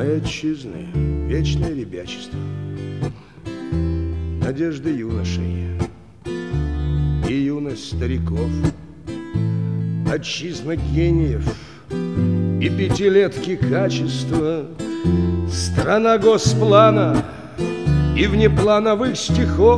Моей отчизны вечное ребячество, надежды юношей и юность стариков, отчизна гениев и пятилетки качества, страна госплана и внеплановых стихов.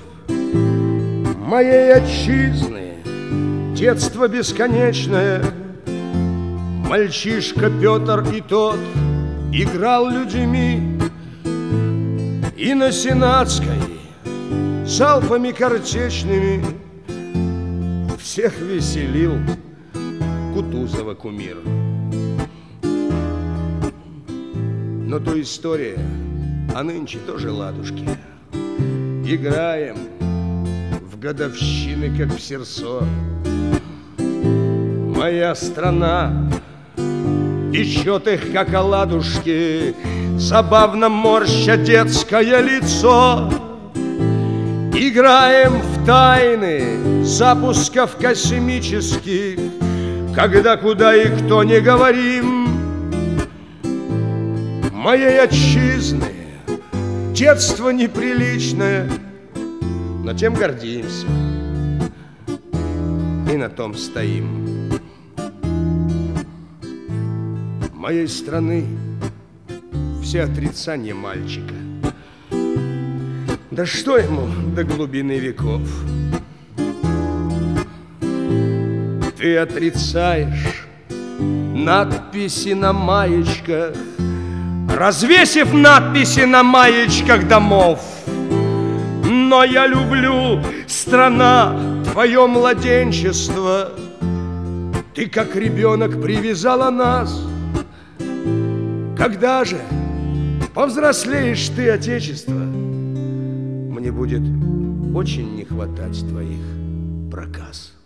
Моей отчизны детство бесконечное, мальчишка Петр и тот играл людьми, и на Сенатской залпами картечными всех веселил Кутузова кумир. Но то история, а нынче тоже ладушки. Играем в годовщины, как в сердцо. Моя страна печет их, как оладушки, забавно морща детское лицо. Играем в тайны запусков космических, когда куда и кто не говорим. Моей отчизны детство неприличное, но тем гордимся и на том стоим. Моей страны все отрицания мальчика. Да что ему до глубины веков? Ты отрицаешь надписи на маечках, развесив надписи на маечках домов. Но я люблю, страна, твое младенчество. Ты, как ребенок, привязала нас. Когда же повзрослеешь ты, Отечество, мне будет очень не хватать твоих проказ.